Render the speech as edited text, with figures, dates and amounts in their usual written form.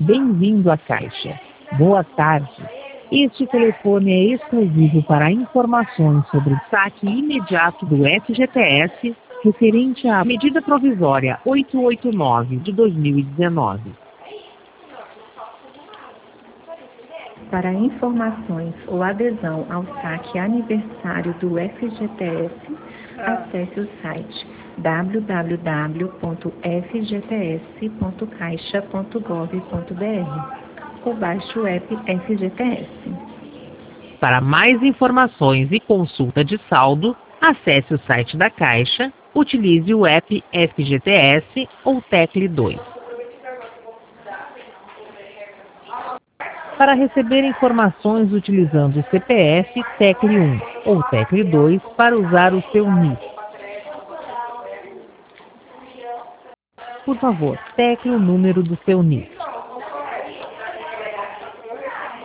Bem-vindo à Caixa. Boa tarde. Este telefone é exclusivo para informações sobre o saque imediato do FGTS referente à medida provisória 889 de 2019. Para informações ou adesão ao saque aniversário do FGTS, acesse o site www.fgts.caixa.gov.br ou baixe o app FGTS. Para mais informações e consulta de saldo, acesse o site da Caixa, utilize o app FGTS ou tecle 2. Para receber informações utilizando o CPF, tecle 1 ou tecle 2 para usar o seu NIS. Por favor, tecle o número do seu NIS.